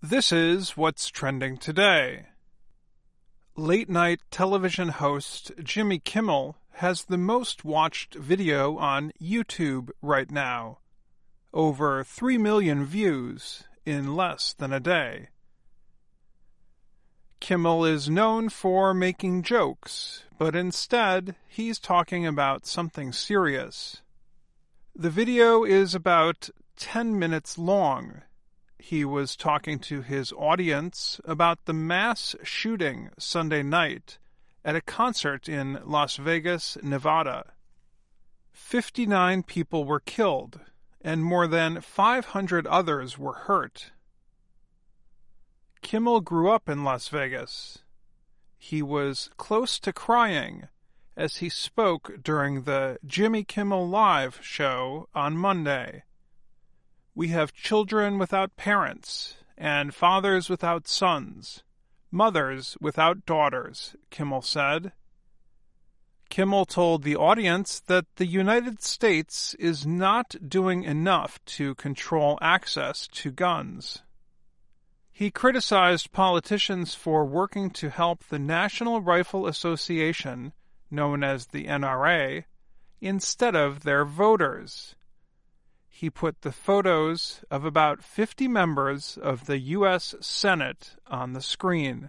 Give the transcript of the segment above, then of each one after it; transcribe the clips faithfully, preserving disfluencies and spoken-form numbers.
This is what's trending today. Late-night television host Jimmy Kimmel has the most watched video on YouTube right now. Over three million views in less than a day. Kimmel is known for making jokes, but instead he's talking about something serious. The video is about ten minutes long. He was talking to his audience about the mass shooting Sunday night at a concert in Las Vegas, Nevada. fifty-nine people were killed, and more than five hundred others were hurt. Kimmel grew up in Las Vegas. He was close to crying as he spoke during the Jimmy Kimmel Live show on Monday. We have children without parents, and fathers without sons, mothers without daughters, Kimmel said. Kimmel told the audience that the United States is not doing enough to control access to guns. He criticized politicians for working to help the National Rifle Association, known as the N R A, instead of their voters. He put the photos of about fifty members of the U S Senate on the screen.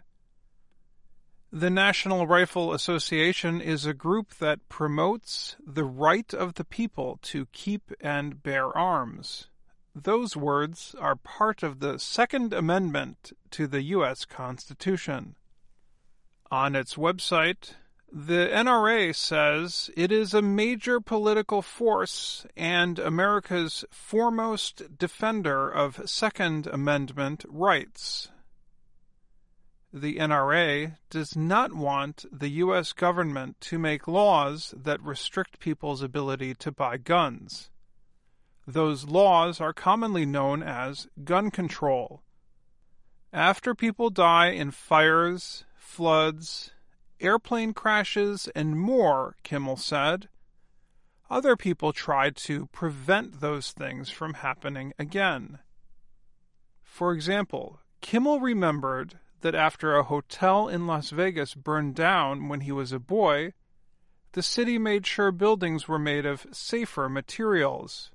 The National Rifle Association is a group that promotes the right of the people to keep and bear arms. Those words are part of the Second Amendment to the U S Constitution. On its website, the N R A says it is a major political force and America's foremost defender of Second Amendment rights. The N R A does not want the U S government to make laws that restrict people's ability to buy guns. Those laws are commonly known as gun control. After people die in fires, floods, airplane crashes, and more, Kimmel said, other people try to prevent those things from happening again. For example, Kimmel remembered that after a hotel in Las Vegas burned down when he was a boy, the city made sure buildings were made of safer materials.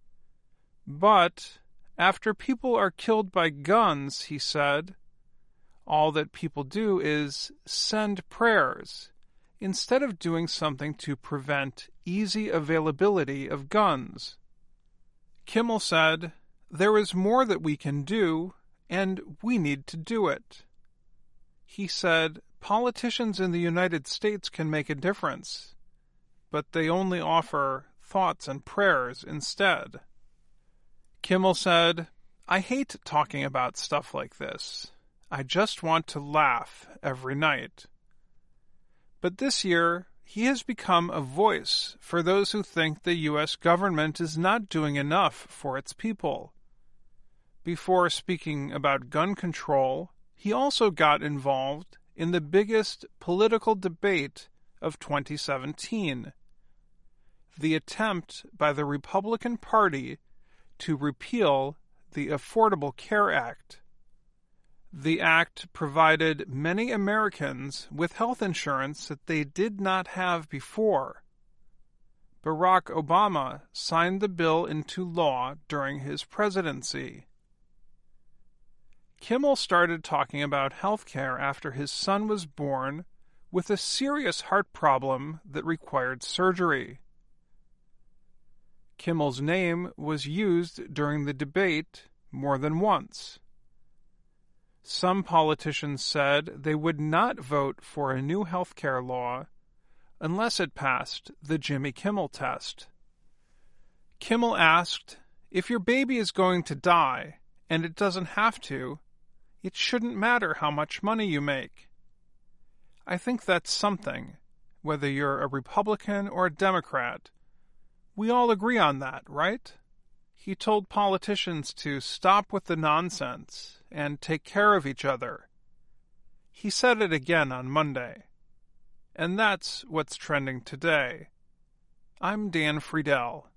But after people are killed by guns, he said, all that people do is send prayers, instead of doing something to prevent easy availability of guns. Kimmel said, there is more that we can do, and we need to do it. He said, politicians in the United States can make a difference, but they only offer thoughts and prayers instead. Kimmel said, I hate talking about stuff like this. I just want to laugh every night. But this year, he has become a voice for those who think the U S government is not doing enough for its people. Before speaking about gun control, he also got involved in the biggest political debate of twenty seventeen, the attempt by the Republican Party to repeal the Affordable Care Act. The act provided many Americans with health insurance that they did not have before. Barack Obama signed the bill into law during his presidency. Kimmel started talking about health care after his son was born with a serious heart problem that required surgery. Kimmel's name was used during the debate more than once. Some politicians said they would not vote for a new health care law unless it passed the Jimmy Kimmel test. Kimmel asked, if your baby is going to die, and it doesn't have to, it shouldn't matter how much money you make. I think that's something, whether you're a Republican or a Democrat. We all agree on that, right? He told politicians to stop with the nonsense and take care of each other. He said it again on Monday. And that's what's trending today. I'm Dan Friedel.